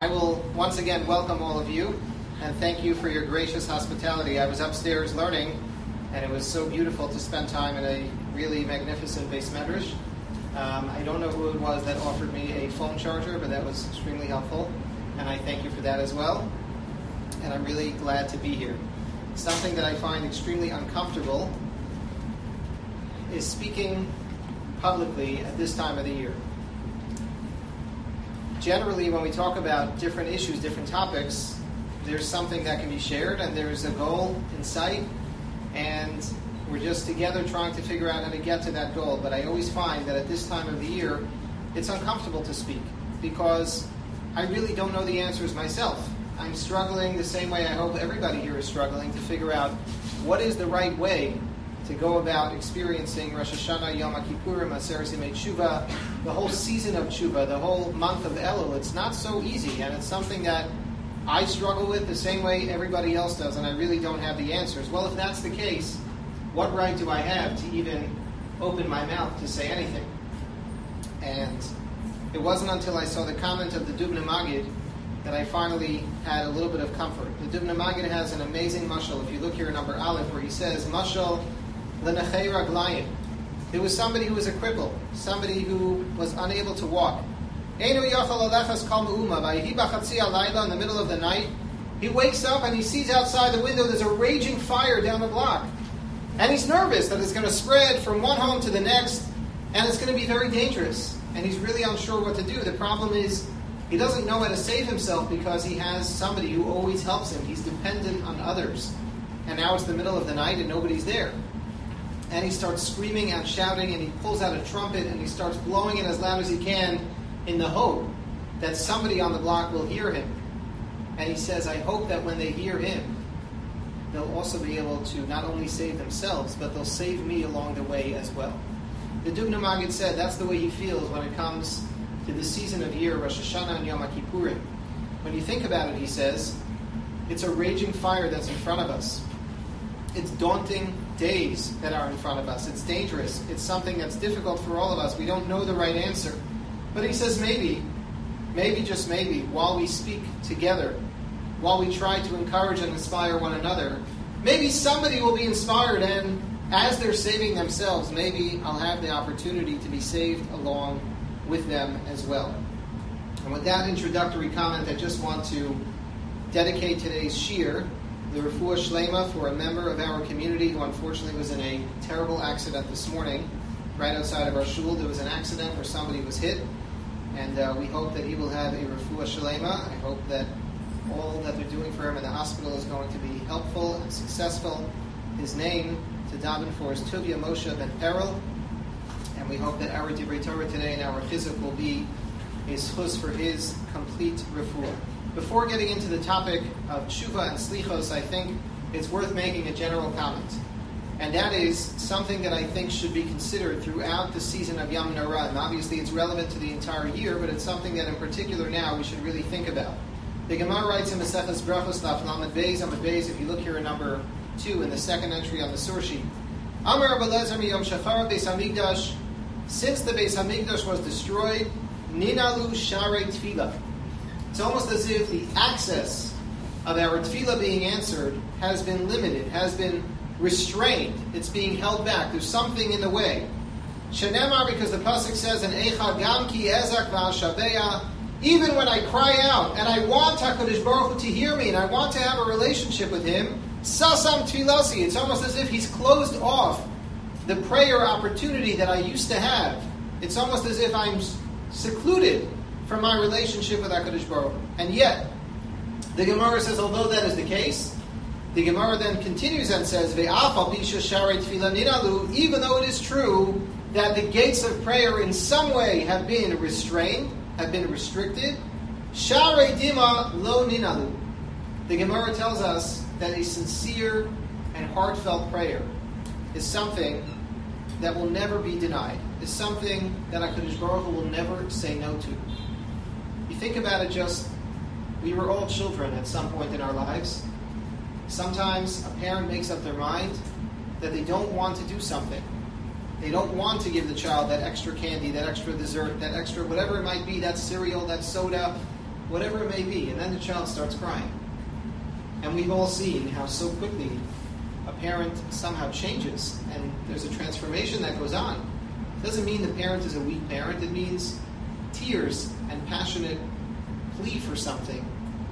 will once again welcome all of you and thank you for your gracious hospitality. I was upstairs learning, and it was so beautiful to spend time in a really magnificent Beis Medrash. I don't know who it was that offered me a phone charger, but that was extremely helpful, and I thank you for that as well. And I'm really glad to be here. Something that I find extremely uncomfortable is speaking publicly at this time of the year. Generally, when we talk about different issues, different topics, there's something that can be shared and there's a goal in sight, and we're just together trying to figure out how to get to that goal. But I always find that at this time of the year, it's uncomfortable to speak because I really don't know the answers myself. I'm struggling the same way I hope everybody here is struggling to figure out what is the right way to go about experiencing Rosh Hashanah, Yom Kippurim, Aseret Yemei Tshuva, the whole season of Tshuva, the whole month of Elul. It's not so easy, and it's something that I struggle with the same way everybody else does, and I really don't have the answers. Well, if that's the case, what right do I have to even open my mouth to say anything? And it wasn't until I saw the comment of the Dubno Maggid that I finally had a little bit of comfort. The Dubno Maggid has an amazing mashal. If you look here in number Aleph, where he says, Mashal L'nechei Raglayim. There was somebody who was a cripple, somebody who was unable to walk. Einu yachal alechas kal me'uma, v'yehi b'chatzi halayla, in the middle of the night, he wakes up and he sees outside the window there's a raging fire down the block. And he's nervous that it's going to spread from one home to the next, and it's going to be very dangerous. And he's really unsure what to do. The problem is, he doesn't know how to save himself because he has somebody who always helps him. He's dependent on others. And now it's the middle of the night and nobody's there. And he starts screaming and shouting, and he pulls out a trumpet and he starts blowing it as loud as he can in the hope that somebody on the block will hear him. And he says, I hope that when they hear him, they'll also be able to not only save themselves, but they'll save me along the way as well. The Dubno Maggid said that's the way he feels when it comes to the season of year, Rosh Hashanah and Yom Kippurim. When you think about it, he says, it's a raging fire that's in front of us. It's daunting days that are in front of us. It's dangerous. It's something that's difficult for all of us. We don't know the right answer. But he says maybe, just maybe, while we speak together, while we try to encourage and inspire one another, maybe somebody will be inspired, and as they're saving themselves, maybe I'll have the opportunity to be saved along with them as well. And with that introductory comment, I just want to dedicate today's shir, the refuah shlema, for a member of our community who unfortunately was in a terrible accident this morning. Right outside of our shul, there was an accident where somebody was hit, and we hope that he will have a refuah shlema. I hope that all that they're doing for him in the hospital is going to be helpful and successful. His name to daven for is Tuvia Moshe ben Peril, and we hope that our Divrei Torah today and our chizuk will be a schus for his complete refuah. Before getting into the topic of tshuva and slichos, I think it's worth making a general comment. And that is something that I think should be considered throughout the season of Yom Narah. And obviously it's relevant to the entire year, but it's something that in particular now we should really think about. The Gemara writes in Maseches Brachos Daf Lamed Beis, if you look here in number 2 in the second entry on the source sheet, Amar Rabbi Eliezer miyom shachar Beis Hamikdash, since the Beis Hamikdash was destroyed, ninalu sharei tefillah. It's almost as if the access of our tefillah being answered has been limited, has been restrained. It's being held back. There's something in the way. Shenemar, because the pasuk says, "And eicha gam ki ezak v'ashabeya." Even when I cry out and I want HaKadosh Baruch Hu to hear me and I want to have a relationship with Him, sasam tefilasi. It's almost as if He's closed off the prayer opportunity that I used to have. It's almost as if I'm secluded from my relationship with HaKadosh Baruch Hu. And yet, the Gemara says, although that is the case, the Gemara then continues and says, Ve'af al pisha sharei tefillah ninalu, even though it is true that the gates of prayer in some way have been restrained, have been restricted, sharei dima lo ninalu. The Gemara tells us that a sincere and heartfelt prayer is something that will never be denied, is something that HaKadosh Baruch Hu will never say no to. You think about it, we were all children at some point in our lives. Sometimes a parent makes up their mind that they don't want to do something. They don't want to give the child that extra candy, that extra dessert, that extra whatever it might be, that cereal, that soda. whatever it may be, and then the child starts crying. And we've all seen how so quickly a parent somehow changes, and there's a transformation that goes on. It doesn't mean the parent is a weak parent. It means tears and passionate plea for something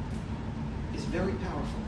is very powerful.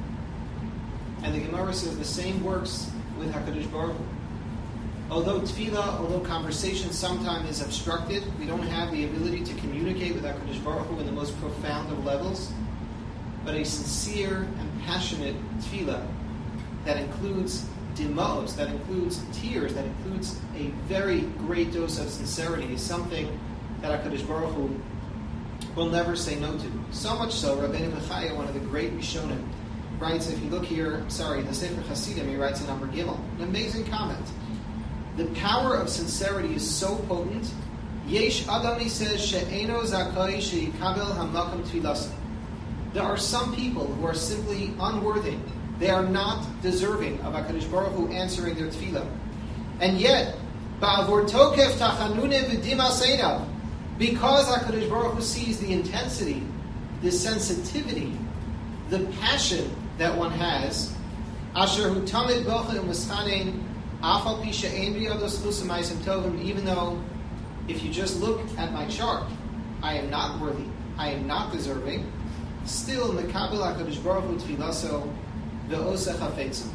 And the Gemara says the same works with HaKadosh Baruch Hu. Although tefillah, although conversation sometimes is obstructed, we don't have the ability to communicate with HaKadosh Baruch Hu in the most profound of levels, but a sincere and passionate tefillah that includes dimos, that includes tears, that includes a very great dose of sincerity is something that HaKadosh Baruch Hu will never say no to. So much so, Rabbeinu Bechaya, one of the great Rishonim, writes, if you look here, the Sefer Hasidim, he writes in Amar Gimel, an amazing comment. The power of sincerity is so potent. Yesh Adam, he says, she'eno zakai she'yikabel hamakam tfilas. There are some people who are simply unworthy. They are not deserving of HaKadosh Baruch Hu answering their tefillah. And yet, ba'avor tokef tachanune v'dimas einav, because HaKadosh Baruch Hu sees the intensity, the sensitivity, the passion that one has, asher hu tamid bocha u'mischanein afal pi she'ein bi'ados chus u'maisim tovim, even though if you just look at my chart, I am not worthy, I am not deserving, still mekabel HaKadosh Baruch Hu tfilaso ve'oseh hafetzim.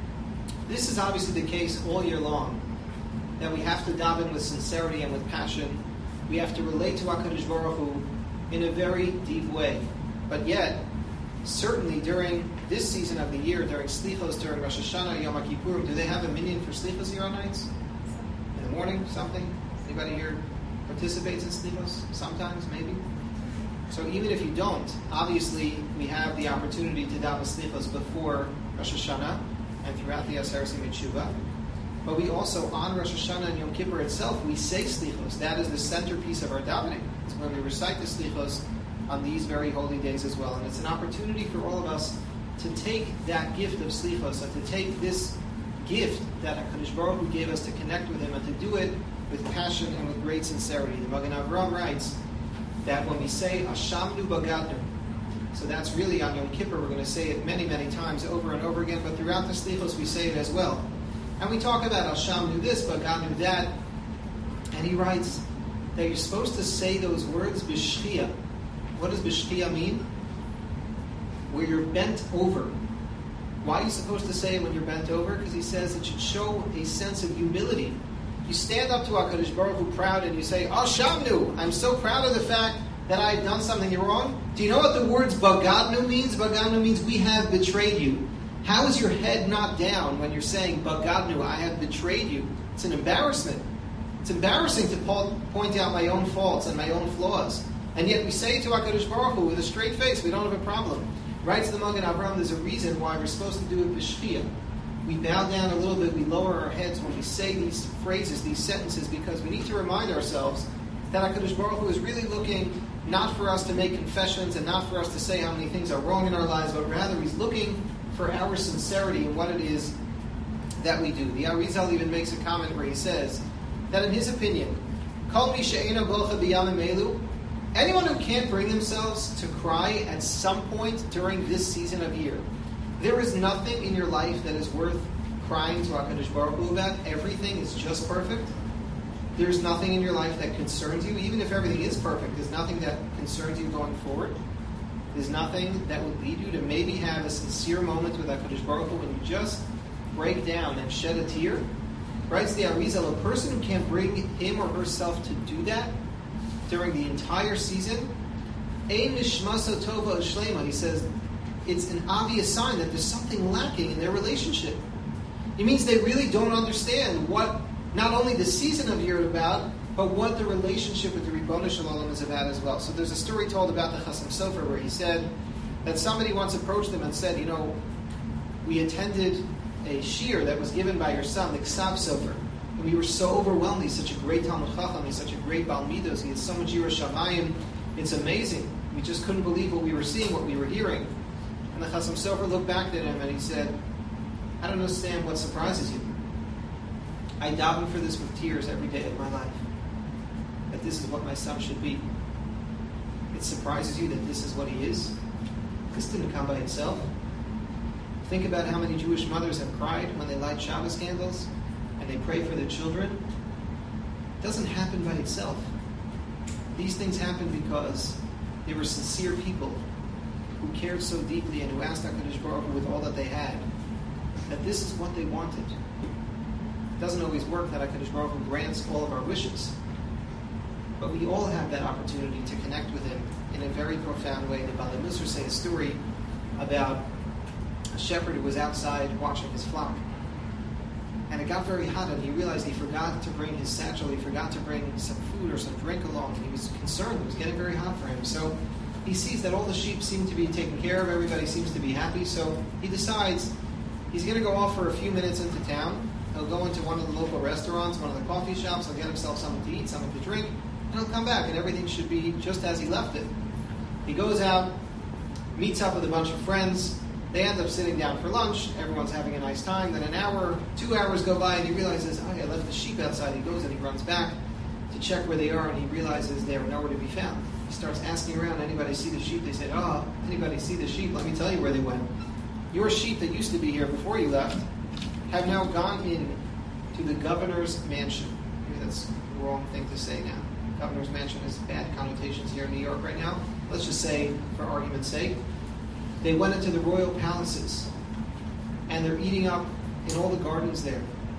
This is obviously the case all year long, that we have to daven with sincerity and with passion. We have to relate to HaKadosh Baruch Hu in a very deep way. But yet, certainly during this season of the year, during Slichos, during Rosh Hashanah, Yom HaKippurim, do they have a minyan for Slichos here on nights? In the morning, something? Anybody here participates in Slichos? Sometimes, maybe? So even if you don't, obviously we have the opportunity to daven Slichos before Rosh Hashanah and throughout the Aseret Tshuva. But we also, on Rosh Hashanah and Yom Kippur itself, we say Slichos. That is the centerpiece of our davening. It's when we recite the Slichos on these very holy days as well. And it's an opportunity for all of us to take that gift of Slichos, and to take this gift that HaKadosh Baruch Hu gave us to connect with Him, and to do it with passion and with great sincerity. The Magen Avraham writes that when we say Ashamnu Bagadnu, so that's really on Yom Kippur, we're going to say it many, many times over and over again, but throughout the Slichos we say it as well. And we talk about Ashamnu this, Bagadnu that, and he writes that you're supposed to say those words b'shchia. What does b'shchia mean? Where you're bent over. Why are you supposed to say it when you're bent over? Because he says it should show a sense of humility. You stand up to HaKadosh Baruch Hu proud and you say, Ashamnu, I'm so proud of the fact that I've done something wrong. Do you know what the words Bagadnu means? Bagadnu means we have betrayed you. How is your head not down when you're saying, Bagadnu, I have betrayed you? It's an embarrassment. It's embarrassing to point out my own faults and my own flaws. And yet we say to HaKadosh Baruch Hu with a straight face, we don't have a problem. Writes the Magen Avraham, there's a reason why we're supposed to do it b'shchia. We bow down a little bit, we lower our heads when we say these phrases, these sentences, because we need to remind ourselves that HaKadosh Baruch Hu is really looking not for us to make confessions and not for us to say how many things are wrong in our lives, but rather He's looking for our sincerity in what it is that we do. The Arizal even makes a comment where he says that in his opinion, Kol mi she'eino bocha b'yamim elu, anyone who can't bring themselves to cry at some point during this season of year, there is nothing in your life that is worth crying to HaKadosh Baruch Hu about. Everything is just perfect. There's nothing in your life that concerns you. Even if everything is perfect, there's nothing that concerns you going forward. There's nothing that would lead you to maybe have a sincere moment with HaKadosh Baruch Hu when you just break down and shed a tear. Writes the Arizal, a person who can't bring him or herself to do that during the entire season, Ein nishmasa tova shlema, he says, it's an obvious sign that there's something lacking in their relationship. It means they really don't understand what not only the season of year is about, but what the relationship with the Ribono Shel Olam is about as well. So there's a story told about the Chasam Sofer where he said that somebody once approached him and said, we attended a shiur that was given by your son, the Ksav Sofer, and we were so overwhelmed. He's such a great Talmud Chacham, he's such a great Baal Midos, he has so much Yiras Shamayim, it's amazing. We just couldn't believe what we were seeing, what we were hearing. And the Chasam Sofer looked back at him and he said, I don't understand what surprises you. I daven for this with tears every day of my life. That this is what my son should be. it surprises you that this is what he is. This didn't come by itself. Think about how many Jewish mothers have cried when they light Shabbos candles and they pray for their children. It doesn't happen by itself. These things happen because they were sincere people who cared so deeply and who asked HaKadosh Baruch Hu with all that they had that this is what they wanted. It doesn't always work that HaKadosh Baruch Hu grants all of our wishes, but we all have that opportunity to connect with him in a very profound way. The Balei Musar say a story about a shepherd who was outside watching his flock. And it got very hot, and he realized he forgot to bring his satchel, he forgot to bring some food or some drink along, and he was concerned. It was getting very hot for him. So he sees that all the sheep seem to be taken care of, everybody seems to be happy, so he decides he's going to go off for a few minutes into town. He'll go into one of the local restaurants, one of the coffee shops, he'll get himself something to eat, something to drink, and he'll come back, and everything should be just as he left it. He goes out, meets up with a bunch of friends. They end up sitting down for lunch. Everyone's having a nice time. Then an hour, 2 hours go by, and he realizes, I left the sheep outside. He goes and he runs back to check where they are, and he realizes they are nowhere to be found. He starts asking around, anybody see the sheep? They say, anybody see the sheep? Let me tell you where they went. Your sheep that used to be here before you left have now gone in to the governor's mansion. Maybe that's the wrong thing to say now. Governor's mansion has bad connotations here in New York right now. Let's just say, for argument's sake, they went into the royal palaces, and they're eating up in all the gardens there.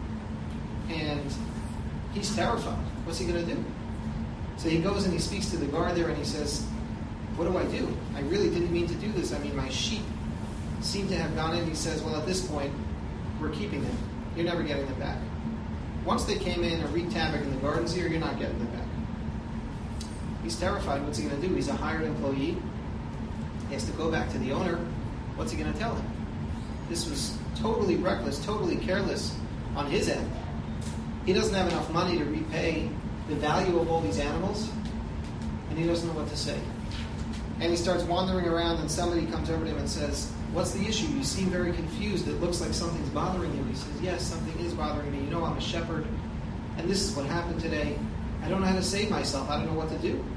And he's terrified. What's he going to do? So he goes and he speaks to the guard there, and he says, what do I do? I really didn't mean to do this. I mean, my sheep seem to have gone in. He says, well, at this point, we're keeping them. You're never getting them back. Once they came in and wreaked havoc in the gardens here, you're not getting them back. He's terrified. What's he going to do? He's a hired employee. He has to go back to the owner. What's he going to tell him? This was totally reckless, totally careless on his end. He doesn't have enough money to repay the value of all these animals, and he doesn't know what to say. And he starts wandering around, and somebody comes over to him and says, what's the issue? You seem very confused. It looks like something's bothering you. He says, yes, something is bothering me. You know, I'm a shepherd, and this is what happened today. I don't know how to save myself. I don't know what to do.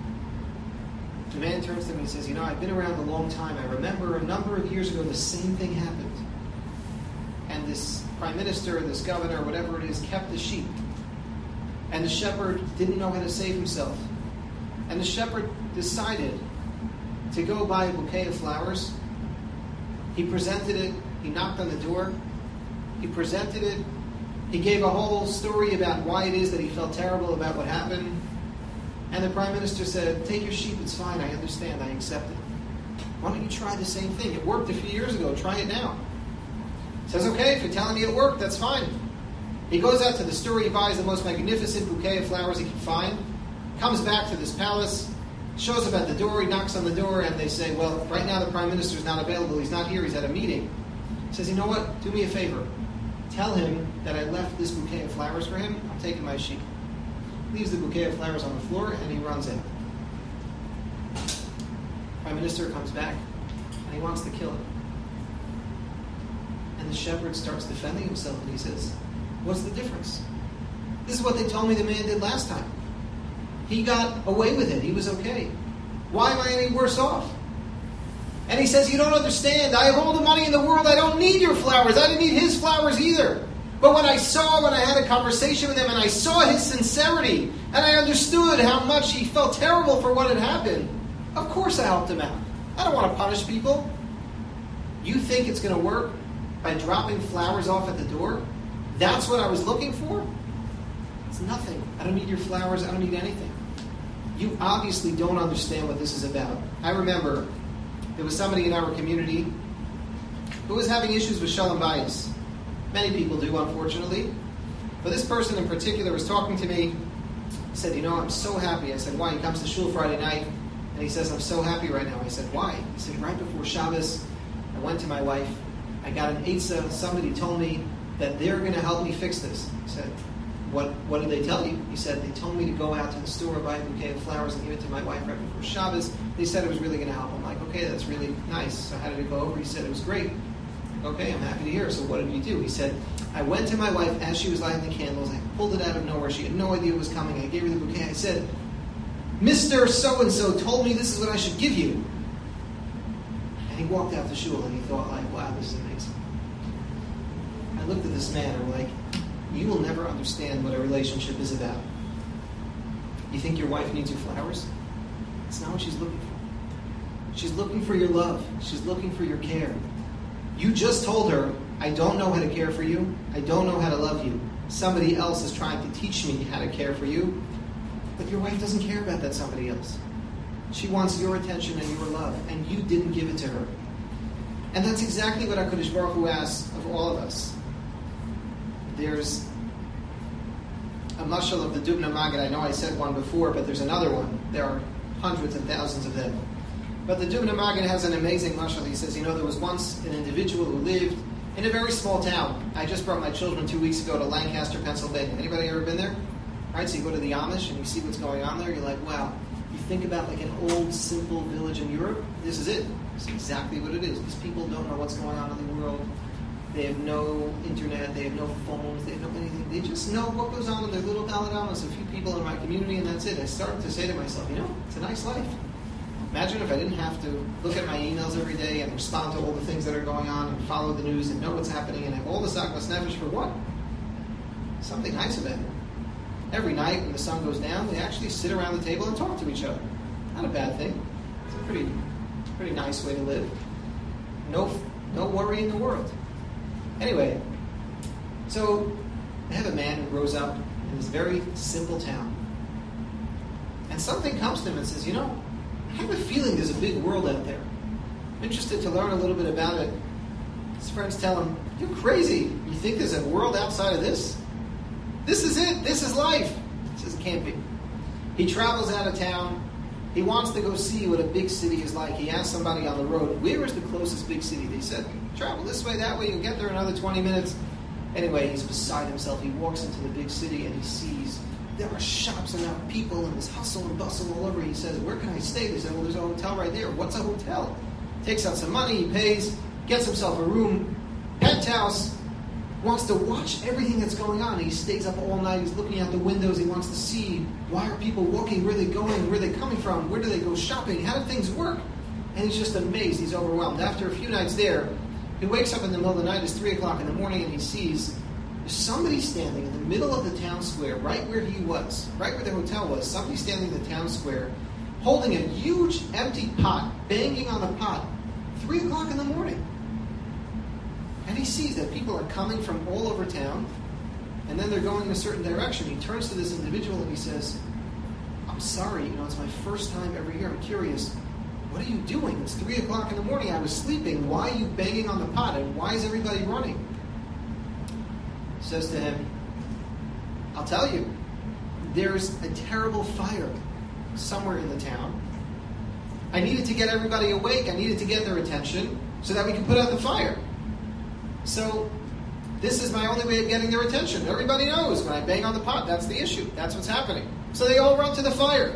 The man turns to him and he says, you know, I've been around a long time. I remember a number of years ago the same thing happened. And this prime minister, this governor, whatever it is, kept the sheep. And the shepherd didn't know how to save himself. And the shepherd decided to go buy a bouquet of flowers. He presented it. He knocked on the door. He presented it. He gave a whole story about why it is that he felt terrible about what happened. And the prime minister said, take your sheep, it's fine, I understand, I accept it. Why don't you try the same thing? It worked a few years ago, try it now. He says, okay, if you're telling me it worked, that's fine. He goes out to the store, he buys the most magnificent bouquet of flowers he can find, comes back to this palace, shows up at the door, he knocks on the door, and they say, well, right now the prime minister's not available, he's not here, he's at a meeting. He says, you know what, do me a favor. Tell him that I left this bouquet of flowers for him, I'm taking my sheep. Leaves the bouquet of flowers on the floor, and he runs in. Prime Minister comes back, and he wants to kill him. And the shepherd starts defending himself, and he says, what's the difference? This is what they told me the man did last time. He got away with it. He was okay. Why am I any worse off? And he says, you don't understand. I have all the money in the world. I don't need your flowers. I didn't need his flowers either. But when I had a conversation with him and I saw his sincerity and I understood how much he felt terrible for what had happened, of course I helped him out. I don't want to punish people. You think it's going to work by dropping flowers off at the door? That's what I was looking for? It's nothing. I don't need your flowers. I don't need anything. You obviously don't understand what this is about. I remember there was somebody in our community who was having issues with Shalom Bayis. Many people do, unfortunately. But this person in particular was talking to me. He said, you know, I'm so happy. I said, why? He comes to shul Friday night, and he says, I'm so happy right now. I said, why? He said, right before Shabbos, I went to my wife. I got an eitzah. Somebody told me that they're going to help me fix this. I said, what did they tell you? He said, they told me to go out to the store, buy a bouquet of flowers, and give it to my wife right before Shabbos. They said it was really going to help. I'm like, okay, that's really nice. So how did it go over? He said, it was great. Okay, I'm happy to hear. So what did you do? He said, I went to my wife as she was lighting the candles. I pulled it out of nowhere. She had no idea it was coming. I gave her the bouquet. I said, Mr. So-and-so told me this is what I should give you. And he walked out the shul and he thought, like, wow, this is amazing. I looked at this man and I'm like, you will never understand what a relationship is about. You think your wife needs your flowers? It's not what she's looking for. She's looking for your love. She's looking for your care. You just told her, I don't know how to care for you. I don't know how to love you. Somebody else is trying to teach me how to care for you. But your wife doesn't care about that somebody else. She wants your attention and your love, and you didn't give it to her. And that's exactly what HaKadosh Baruch Hu asks of all of us. There's a mashal of the Dubna Maggid. I know I said one before, but there's another one. There are hundreds and thousands of them. But the Dubna Maggid has an amazing mashal. He says, there was once an individual who lived in a very small town. I just brought my children 2 weeks ago to Lancaster, Pennsylvania. Anybody ever been there? Right, so you go to the Amish and you see what's going on there. You're like, wow. You think about like an old, simple village in Europe. This is it. It's exactly what it is. These people don't know what's going on in the world. They have no internet. They have no phones. They have no anything. They just know what goes on in their little Daladamas. A few people in my community, and that's it. I started to say to myself, it's a nice life. Imagine if I didn't have to look at my emails every day and respond to all the things that are going on and follow the news and know what's happening and have all this Akmas Nefesh for what? Something nice about it. Every night when the sun goes down, they actually sit around the table and talk to each other. Not a bad thing. It's a pretty nice way to live. No worry in the world. Anyway, so I have a man who grows up in this very simple town. And something comes to him and says, I have a feeling there's a big world out there. I'm interested to learn a little bit about it. His friends tell him, you're crazy. You think there's a world outside of this? This is it. This is life. He says, it can't be. He travels out of town. He wants to go see what a big city is like. He asks somebody on the road, where is the closest big city? They said, travel this way, that way, you'll get there in another 20 minutes. Anyway, he's beside himself. He walks into the big city and he sees there are shops and there are people and there's hustle and bustle all over. He says, where can I stay? They said, well, there's a hotel right there. What's a hotel? Takes out some money, he pays, gets himself a room, penthouse, wants to watch everything that's going on. He stays up all night. He's looking out the windows. He wants to see, why are people walking? Where are they going? Where are they coming from? Where do they go shopping? How do things work? And he's just amazed. He's overwhelmed. After a few nights there, he wakes up in the middle of the night. It's 3 o'clock in the morning, and he sees there's somebody standing in the middle of the town square, right where he was, right where the hotel was. Somebody standing in the town square, holding a huge empty pot, banging on the pot, 3 o'clock in the morning. And he sees that people are coming from all over town, and then they're going in a certain direction. He turns to this individual and he says, I'm sorry, it's my first time ever here. I'm curious. What are you doing? It's 3 o'clock in the morning. I was sleeping. Why are you banging on the pot? And why is everybody running? He says to him, I'll tell you, there's a terrible fire somewhere in the town. I needed to get everybody awake. I needed to get their attention so that we can put out the fire. So this is my only way of getting their attention. Everybody knows when I bang on the pot, that's the issue. That's what's happening. So they all run to the fire.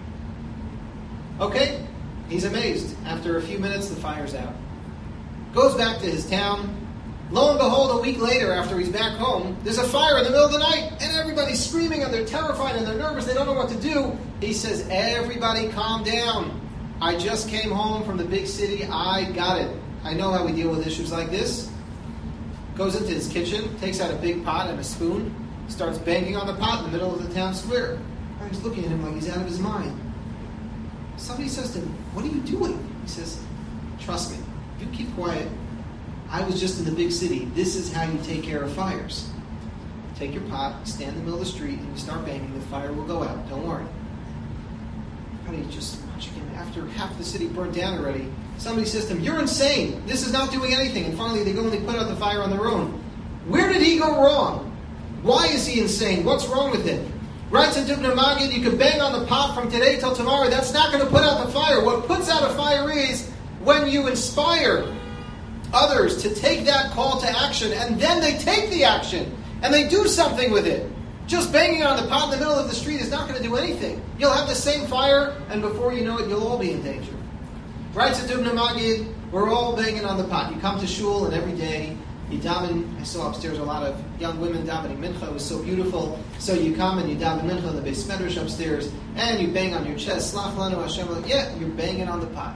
Okay? He's amazed. After a few minutes, the fire's out. Goes back to his town. Lo and behold, a week later, after he's back home, there's a fire in the middle of the night, and everybody's screaming, and they're terrified, and they're nervous. They don't know what to do. He says, everybody calm down. I just came home from the big city. I got it. I know how we deal with issues like this. Goes into his kitchen, takes out a big pot and a spoon, starts banging on the pot in the middle of the town square. Everyone's looking at him like he's out of his mind. Somebody says to him, what are you doing? He says, trust me, you keep quiet. I was just in the big city. This is how you take care of fires. Take your pot, stand in the middle of the street, and you start banging. The fire will go out. Don't worry. Everybody just watching him. After half the city burnt down already, somebody says to him, you're insane. This is not doing anything. And finally they go and they put out the fire on their own. Where did he go wrong? Why is he insane? What's wrong with him? Writes in Dubna Maggid, you can bang on the pot from today till tomorrow. That's not going to put out the fire. What puts out a fire is when you inspire others to take that call to action, and then they take the action, and they do something with it. Just banging on the pot in the middle of the street is not going to do anything. You'll have the same fire, and before you know it, you'll all be in danger. Writes in Dubna Maggid, we're all banging on the pot. You come to shul, and every day You daven. I saw upstairs a lot of young women davening mincha. It was so beautiful. So you come and you daven mincha in the beis medrash upstairs, and you bang on your chest. Slach lanu Hashem. Yeah, you're banging on the pot.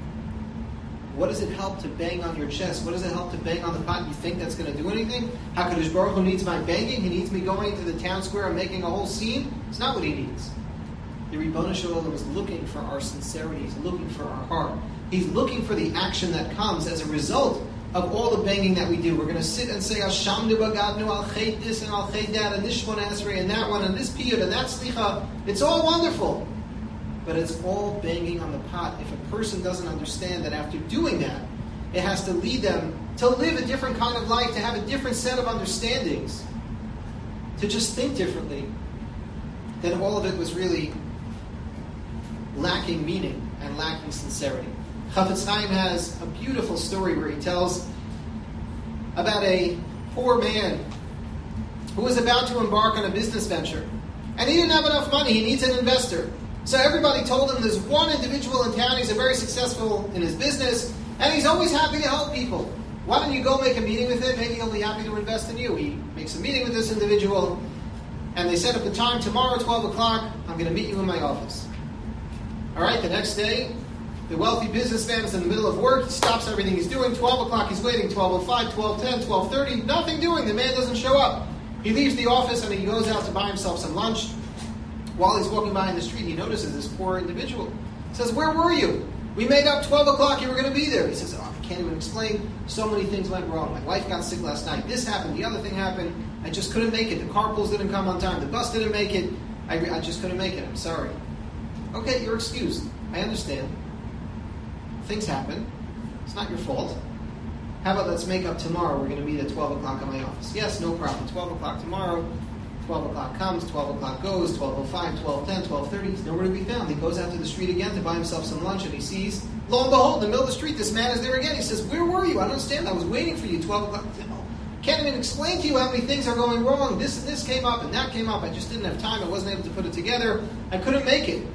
What does it help to bang on your chest? What does it help to bang on the pot? You think that's going to do anything? HaKadosh Baruch Hu needs my banging? He needs me going into the town square and making a whole scene? It's not what he needs. The Ribono Shel Olam is looking for our sincerity. He's looking for our heart. He's looking for the action that comes as a result of all the banging that we do. We're going to sit and say, Hashamnu bagadnu, I'll chait this and I'll chait that, and this Shmona Esrei and that one, and this piyut and that slicha. It's all wonderful. But it's all banging on the pot. If a person doesn't understand that after doing that, it has to lead them to live a different kind of life, to have a different set of understandings, to just think differently, then all of it was really lacking meaning and lacking sincerity. Chafetz Chaim has a beautiful story where he tells about a poor man who was about to embark on a business venture. And he didn't have enough money. He needs an investor. So everybody told him there's one individual in town, he's very successful in his business, and he's always happy to help people. Why don't you go make a meeting with him? Maybe he'll be happy to invest in you. He makes a meeting with this individual, and they set up a time, tomorrow, 12 o'clock, I'm going to meet you in my office. All right, the next day, the wealthy businessman is in the middle of work, he stops everything he's doing, 12 o'clock he's waiting, 12:05, 12:10, 12:30, nothing doing, the man doesn't show up. He leaves the office and he goes out to buy himself some lunch. While he's walking by in the street, he notices this poor individual. He says, where were you? We made up 12 o'clock, you were going to be there. He says, I can't even explain. So many things went wrong. My wife got sick last night. This happened, the other thing happened. I just couldn't make it. The carpools didn't come on time. The bus didn't make it. I just couldn't make it. I'm sorry. Okay, you're excused. I understand. Things happen. It's not your fault. How about let's make up tomorrow? We're going to meet at 12 o'clock in my office. Yes, no problem. 12 o'clock tomorrow. 12 o'clock comes, 12 o'clock goes, 12:05, 12:10, 12:30. He's nowhere to be found. He goes out to the street again to buy himself some lunch, and he sees, lo and behold, in the middle of the street, this man is there again. He says, where were you? I don't understand. I was waiting for you, 12 o'clock. Can't even explain to you how many things are going wrong. This and this came up, and that came up. I just didn't have time. I wasn't able to put it together. I couldn't make it.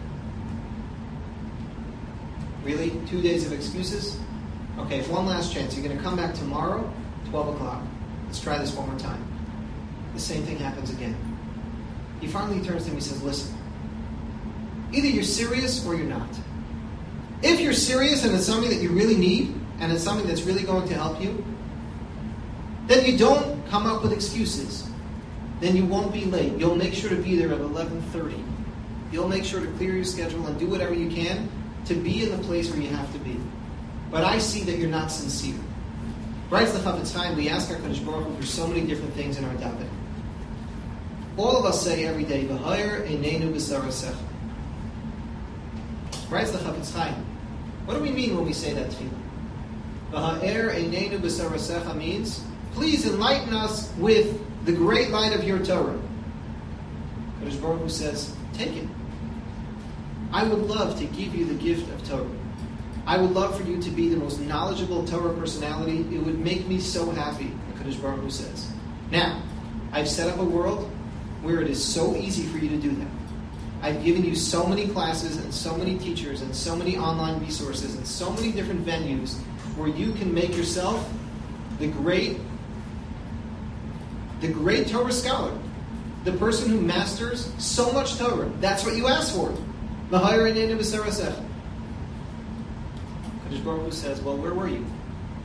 Really? 2 days of excuses? Okay, one last chance. You're going to come back tomorrow, 12 o'clock. Let's try this one more time. The same thing happens again. He finally turns to him and says, listen, either you're serious or you're not. If you're serious and it's something that you really need, and it's something that's really going to help you, then you don't come up with excuses. Then you won't be late. You'll make sure to be there at 11:30. You'll make sure to clear your schedule and do whatever you can to be in the place where you have to be. But I see that you're not sincere. Right to the Chafetz Chaim, we ask our Kadosh Baruch Hu for so many different things in our davening. All of us say every day, V'hayir einenu b'sarasecha. Right to the Chafetz Chaim. What do we mean when we say that tefillah? V'hayir einenu b'sarasecha means, please enlighten us with the great light of your Torah. Kadosh Baruch Hu says, take it. I would love to give you the gift of Torah. I would love for you to be the most knowledgeable Torah personality. It would make me so happy, Kadosh Baruch Hu says. Now, I've set up a world where it is so easy for you to do that. I've given you so many classes and so many teachers and so many online resources and so many different venues where you can make yourself the great Torah scholar, the person who masters so much Torah. That's what you asked for. V'hayir einenu b'sarasecha. Kadosh Baruch Hu says, well, where were you?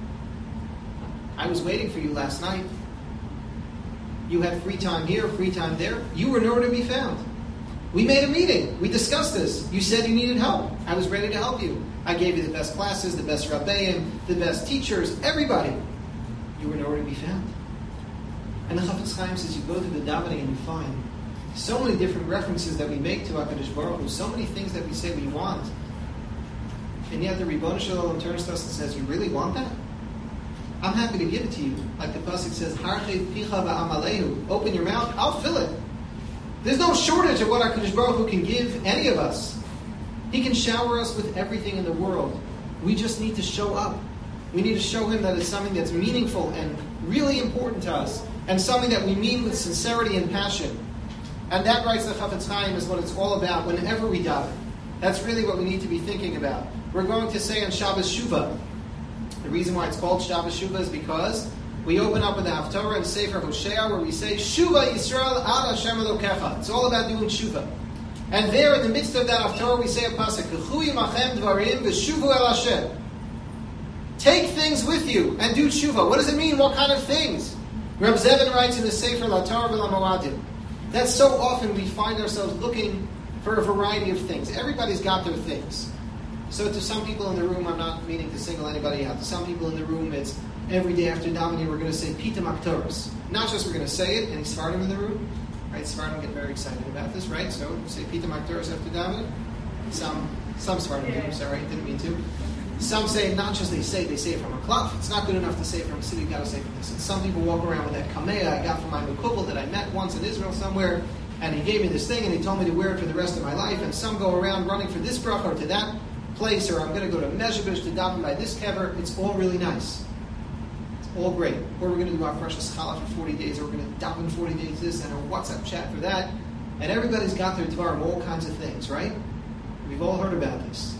I was waiting for you last night. You had free time here, free time there. You were nowhere to be found. We made a meeting. We discussed this. You said you needed help. I was ready to help you. I gave you the best classes, the best rabbeim, the best teachers, everybody. You were nowhere to be found. And the Chafetz Chaim says you go through the davening and you find so many different references that we make to HaKadosh Baruch Hu, so many things that we say we want. And yet the Ribono Shel Olam turns to us and says, you really want that? I'm happy to give it to you. Like the pasuk says, Harchei picha va'amalehu. Open your mouth, I'll fill it. There's no shortage of what HaKadosh Baruch Hu can give any of us. He can shower us with everything in the world. We just need to show up. We need to show Him that it's something that's meaningful and really important to us, and something that we mean with sincerity and passion. And that, writes the Chafetz Chaim, is what it's all about whenever we daven. That's really what we need to be thinking about. We're going to say on Shabbos Shuvah. The reason why it's called Shabbos Shuvah is because we open up with the Haftorah and Sefer Hosea, where we say, Shuva Yisrael Ad Hashem Elokecha. It's all about doing Shuva. And there, in the midst of that Haftorah, we say a pasuk, K'chu yimachem dvarim v'shuvu el Hashem. Take things with you and do Shuva. What does it mean? What kind of things? Reb Zevin writes in the Sefer LaTorah v'Lamoadim that so often we find ourselves looking for a variety of things. Everybody's got their things. So to some people in the room, I'm not meaning to single anybody out. To some people in the room, it's every day after Davening, we're going to say Pita Maktoros. Not just we're going to say it, any Sephardim in the room, right? Sephardim get very excited about this, right? So we say Pita Maktoros after Davening. Some Sephardim do, sorry, didn't mean to. Some say not just they say it from a cloth. It's not good enough to say it from a city, you've got to say it from this. And some people walk around with that kamea I got from my mekubal that I met once in Israel somewhere, and he gave me this thing and he told me to wear it for the rest of my life. And some go around running for this bracha or to that place, or I'm going to go to Mezhebish to daven by this kever. It's all really nice. It's all great. Or we're going to do our precious challah for 40 days, or we're going to daven 40 days this, and a WhatsApp chat for that. And everybody's got their dvarim, all kinds of things, right? We've all heard about this.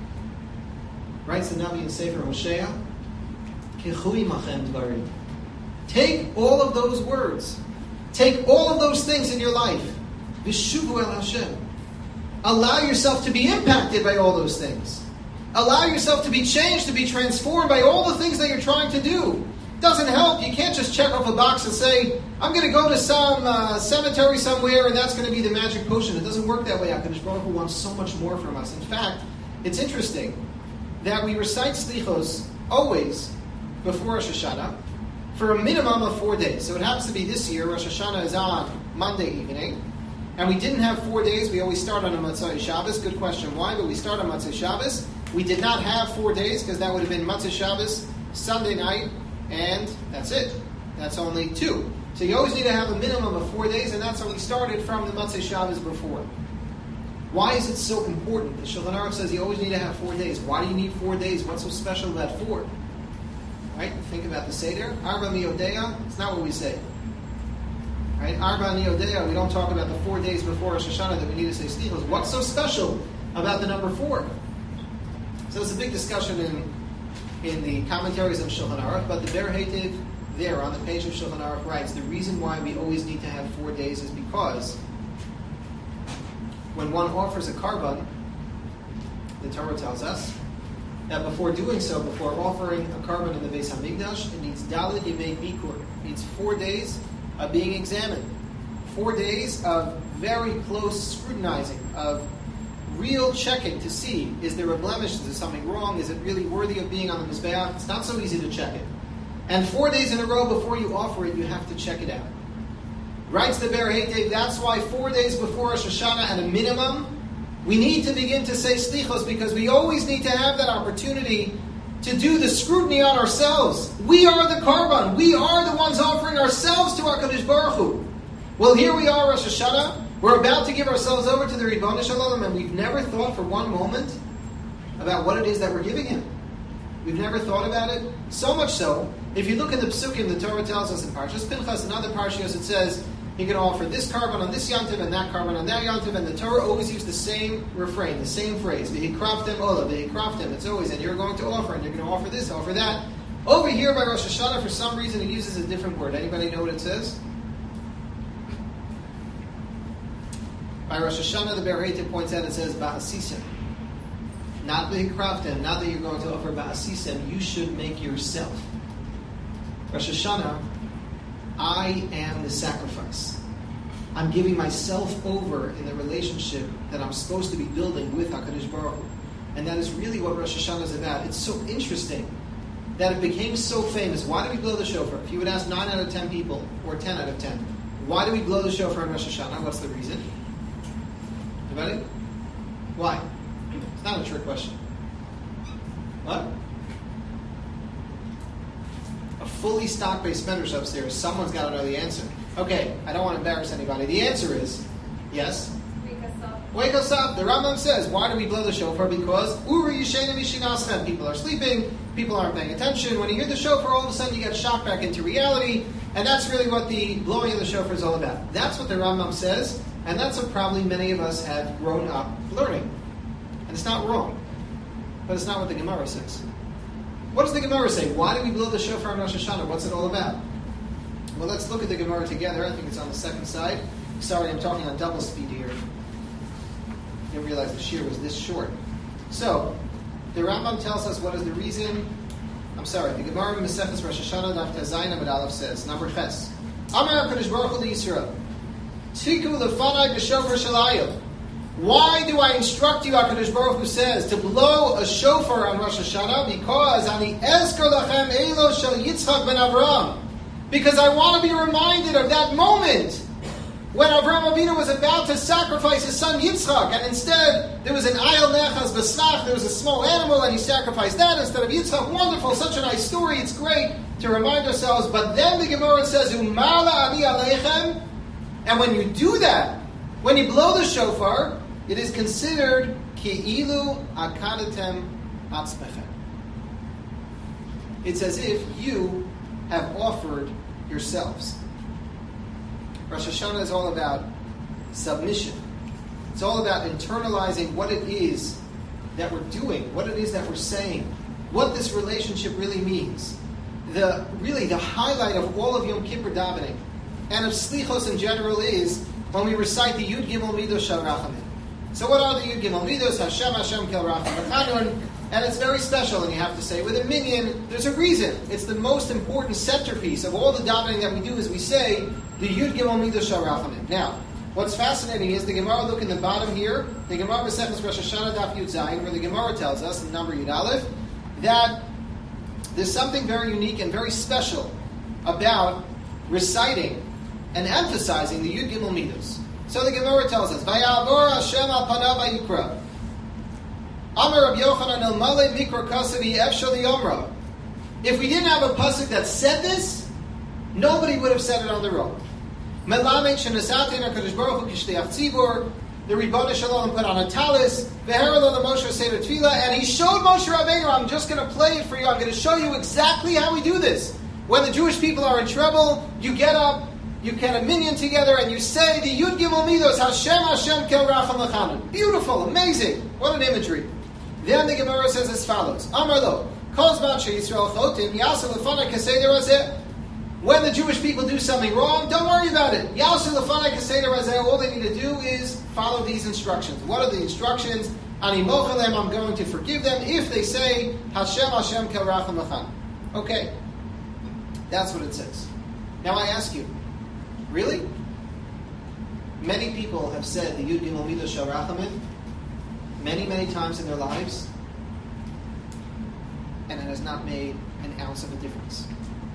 Writes the Navi in Sefer Hosea, K'chu yimachem dvarim. Take all of those words. Take all of those things in your life. V'shuvu el Hashem. Allow yourself to be impacted by all those things. Allow yourself to be changed, to be transformed by all the things that you're trying to do. Doesn't help. You can't just check off a box and say, I'm going to go to some cemetery somewhere and that's going to be the magic potion. It doesn't work that way. HaKadosh Baruch Hu wants so much more from us. In fact, it's interesting that we recite Slichos always before Rosh Hashanah for a minimum of 4 days. So it happens to be this year, Rosh Hashanah is on Monday evening. And we didn't have 4 days. We always start on a Matzah Shabbos. Good question why, but we start on Matzah Shabbos. We did not have 4 days because that would have been Matzah Shabbos, Sunday night, and that's it. That's only 2. So you always need to have a minimum of 4 days, and that's how we started from the Matzah Shabbos before. Why is it so important? The Shulchan Aruch says you always need to have 4 days. Why do you need 4 days? What's so special about 4? Right? Think about the Seder. Arba Miyodea, it's not what we say. Right? Arba Niyodea, we don't talk about the 4 days before Rosh Hashanah that we need to say Slichos. What's so special about the number 4? So it's a big discussion in the commentaries of Shulchan Aruch, but the Ber Heitev there on the page of Shulchan Aruch writes, the reason why we always need to have 4 days is because when one offers a karban, the Torah tells us that before doing so, before offering a karban in the Beis HaMikdash, it needs Daled Yemei Bikur. It needs 4 days of being examined. 4 days of very close scrutinizing, of real checking to see, is there a blemish, is there something wrong, is it really worthy of being on the Mizbeach? It's not so easy to check it. And 4 days in a row before you offer it, you have to check it out. Writes the Ber Heitev, that's why 4 days before Rosh Hashanah at a minimum, we need to begin to say Slichos, because we always need to have that opportunity to do the scrutiny on ourselves. We are the Karban. We are the ones offering ourselves to HaKadosh Baruch Hu. Well, here we are, Rosh Hashanah. We're about to give ourselves over to the Ribono Shel Olam, and we've never thought for one moment about what it is that we're giving Him. We've never thought about it. So much so, if you look at the Psukim, the Torah tells us in Parshas Pinchas and other Parshios, it says, you can offer this karban on this yantiv and that karban on that yantiv, and the Torah always uses the same refrain, the same phrase. V'hikraftem ola, v'hikraftem. It's always, and you're going to offer, and you're going to offer this, offer that. Over here by Rosh Hashanah, for some reason, it uses a different word. Anybody know what it says? By Rosh Hashanah, the Ber Heitev points out, it says ba'asisem. Not v'hikraftem, not that you're going to offer ba'asisem. You should make yourself. Rosh Hashanah, I am the sacrifice. I'm giving myself over in the relationship that I'm supposed to be building with HaKadosh Baruch Hu. And that is really what Rosh Hashanah is about. It's so interesting that it became so famous. Why do we blow the shofar? If you would ask 9 out of 10 people, or 10 out of 10, why do we blow the shofar on Rosh Hashanah? What's the reason? Anybody? Why? It's not a trick question. What? Fully stock-based medrash upstairs. Someone's got to know the answer. Okay, I don't want to embarrass anybody. The answer is, yes? Wake us up. Wake us up. The Rambam says, why do we blow the shofar? Because Uri Yishena Mishinaschem. People are sleeping, people aren't paying attention. When you hear the shofar, all of a sudden you get shocked back into reality, and that's really what the blowing of the shofar is all about. That's what the Rambam says, and that's what probably many of us have grown up learning. And it's not wrong, but it's not what the Gemara says. What does the Gemara say? Why do we blow the shofar on Rosh Hashanah? What's it all about? Well, let's look at the Gemara together. I think it's on the second side. Sorry, I'm talking on double speed here. I didn't realize the shir was this short. So, the Rambam tells us what is the reason. The Gemara in Maseches Rosh Hashanah Daf Tezayin Amud Aleph says, number Ches, Amar HaKadosh Baruch Hu Yisrael, Tfiku lefanai b'shofar shalayim. Why do I instruct you, HaKadosh Baruch Hu says, to blow a shofar on Rosh Hashanah? Because Ani ezkor lachem elo shel Yitzchak ben Avraham. Because I want to be reminded of that moment when Avraham Avinu was about to sacrifice his son Yitzchak, and instead there was an ayil nechas b'slach, there was a small animal, and he sacrificed that instead of Yitzchak. Wonderful, such a nice story. It's great to remind ourselves. But then the Gemara says, Umala ani aleichem, and when you do that, when you blow the shofar, it is considered ki'ilu akadatem atzmechem. It's as if you have offered yourselves. Rosh Hashanah is all about submission. It's all about internalizing what it is that we're doing, what it is that we're saying, what this relationship really means. The highlight of all of Yom Kippur davening and of Slichos in general is when we recite the Yud Gimel Midos Shel Rachamim. So what are the Yud Gimel Midos? Hashem Hashem Kel Racham V'Chanun. And it's very special, and you have to say, with a minyan, there's a reason. It's the most important centerpiece of all the davening that we do is we say, the Yud Gimel Midos Shel Rachamim. Now, what's fascinating is the Gemara, look in the bottom here, the Gemara Maseches Rosh Hashanah Daf Yud Zayin, where the Gemara tells us, in number Yud Aleph, that there's something very unique and very special about reciting and emphasizing the Yud Gimel Midos. So the Gemara tells us, Vayavor Hashem al panav vayikra. Amar Rabbi Yochanan el Malay Mikra Kasavi Efshal Yomra. If we didn't have a pasuk that said this, nobody would have said it on their own. Melamed shenasatin HaKadosh Baruch Hu k'shliach tzibur. The Ribbon Shalom put on a talis. V'heralo the Moshe Seder Tefillah, and he showed Moshe Rabbeinu. I'm just going to play it for you. I'm going to show you exactly how we do this. When the Jewish people are in trouble, you get up, you get a minyan together, and you say the Yud Gimel Midos Hashem Hashem Kel Racham L'Chanun. Beautiful, amazing. What an imagery. Then the Gemara says as follows: Amar lo, Kol Zman sheYisrael chotim Yasu L'Fanai Keseder Razeh. When the Jewish people do something wrong, don't worry about it. Yasu L'Fanai Keseder Razeh. All they need to do is follow these instructions. What are the instructions? Ani mochalem, I'm going to forgive them if they say Hashem Hashem Kel Racham L'Chanun. Okay, that's what it says. Now I ask you, really? Many people have said the Yud Gimel Midos Shel Rachamim many times in their lives, and it has not made an ounce of a difference.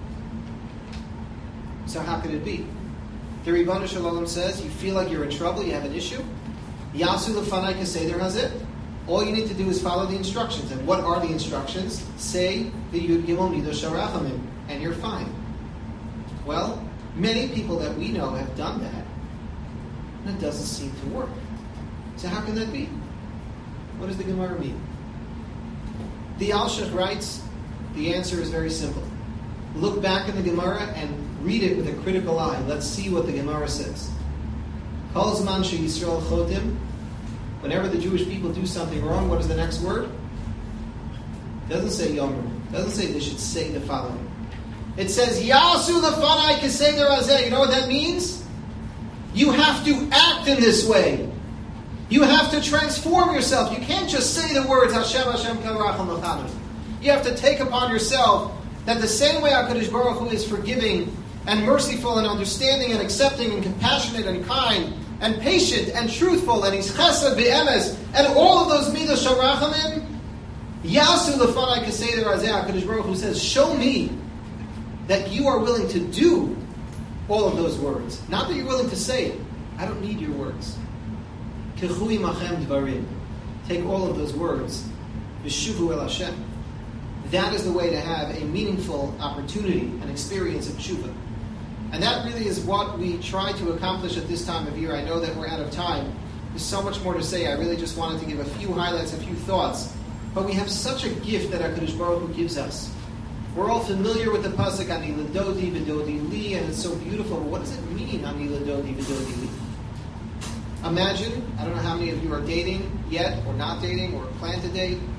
So how could it be? The Ribbon Shalom says, you feel like you're in trouble, you have an issue. Yasu L'Fanai Keseder Hazeh. All you need to do is follow the instructions. And what are the instructions? Say the Yud Gimel Midos Shel Rachamim, and you're fine. Well, many people that we know have done that, and it doesn't seem to work. So how can that be? What does the Gemara mean? The Alshich writes, the answer is very simple. Look back in the Gemara and read it with a critical eye. Let's see what the Gemara says. Kol Zman sheYisrael chotim. Whenever the Jewish people do something wrong, what is the next word? It doesn't say Yomer. It doesn't say they should say the following. It says, Yasu L'Fanai Keseder Hazeh. You know what that means? You have to act in this way. You have to transform yourself. You can't just say the words, Hashem Hashem Kel Racham L'Chanun. You have to take upon yourself that the same way HaKadosh Baruch Hu is forgiving and merciful and understanding and accepting and compassionate and kind and patient and truthful, and He's Chesed V'Emes, and all of those Midos Shel Rachamim, Yasu L'Fanai Keseder Hazeh, HaKadosh Baruch Hu says, show me that you are willing to do all of those words. Not that you're willing to say it. I don't need your words. Kechui machem dvarim. Take all of those words. V'shuvu el Hashem. That is the way to have a meaningful opportunity and experience of tshuva. And that really is what we try to accomplish at this time of year. I know that we're out of time. There's so much more to say. I really just wanted to give a few highlights, a few thoughts. But we have such a gift that HaKadosh Baruch Hu gives us. We're all familiar with the pasuk Ani L'Dodi V'Dodi Li, and it's so beautiful. But what does it mean, Ani L'Dodi V'Dodi Li? Imagine, I don't know how many of you are dating yet, or not dating, or plan to date.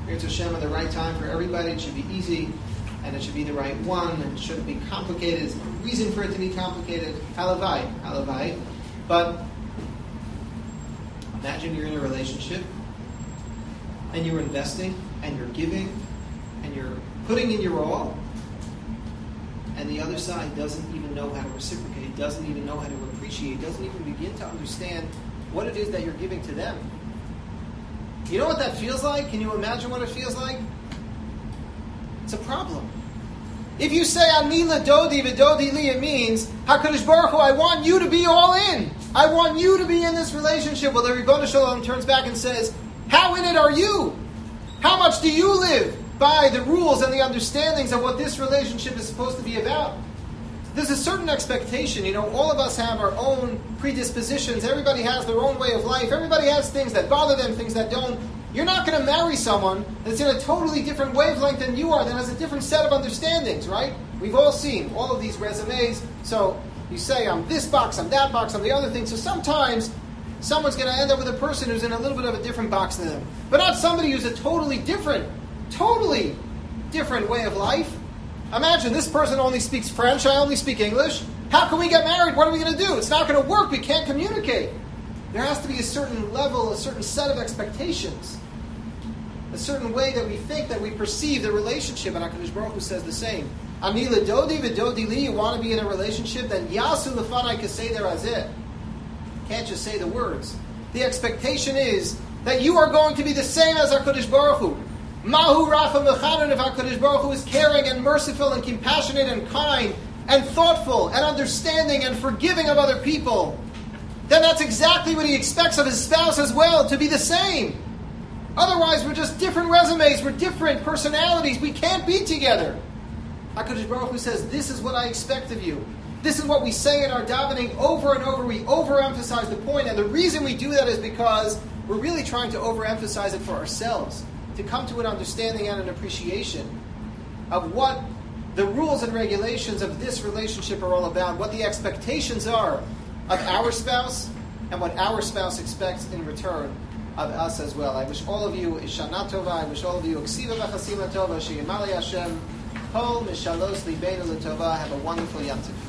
It's Hashem at the right time for everybody. It should be easy, and it should be the right one, and it shouldn't be complicated. There's no reason for it to be complicated. Halavai. But imagine you're in a relationship, and you're investing, and you're giving, and you're putting in your all, and the other side doesn't even know how to reciprocate, doesn't even know how to appreciate, doesn't even begin to understand what it is that you're giving to them. You know what that feels like? Can you imagine what it feels like? It's a problem. If you say, Ani l'dodi v'dodi li, it means, HaKadosh Baruch Hu, I want you to be all in. I want you to be in this relationship. Well, the Ribono Shel Olam turns back and says, how in it are you? How much do you live by the rules and the understandings of what this relationship is supposed to be about? There's a certain expectation. All of us have our own predispositions. Everybody has their own way of life. Everybody has things that bother them, things that don't. You're not going to marry someone that's in a totally different wavelength than you are, that has a different set of understandings, right? We've all seen all of these resumes. So you say, I'm this box, I'm that box, I'm the other thing. So sometimes someone's going to end up with a person who's in a little bit of a different box than them. But not somebody who's a totally different way of life. Imagine this person only speaks French, I only speak English. How can we get married? What are we going to do? It's not going to work. We can't communicate. There has to be a certain level, a certain set of expectations, a certain way that we think, that we perceive the relationship. And HaKadosh Baruch Hu says the same. Ani l'dodi v'dodi li, you want to be in a relationship, then yasu lefanai kaseder azeh. Can't just say the words. The expectation is that you are going to be the same as HaKadosh Baruch Hu. Mahu Racham V'Chanan, if HaKadosh Baruch Hu is caring and merciful and compassionate and kind and thoughtful and understanding and forgiving of other people, then that's exactly what He expects of His spouse as well, to be the same. Otherwise, we're just different resumes, we're different personalities, we can't be together. HaKadosh Baruch Hu says, this is what I expect of you. This is what we say in our davening over and over. We overemphasize the point, and the reason we do that is because we're really trying to overemphasize it for ourselves, to come to an understanding and an appreciation of what the rules and regulations of this relationship are all about, what the expectations are of our spouse, and what our spouse expects in return of us as well. I wish all of you Shana Tova. I wish all of you Ksiva V'Chasima Tova, Sheyimali Hashem, Kol Mishalos Libeinu L'Tova. Have a wonderful Yom Tov.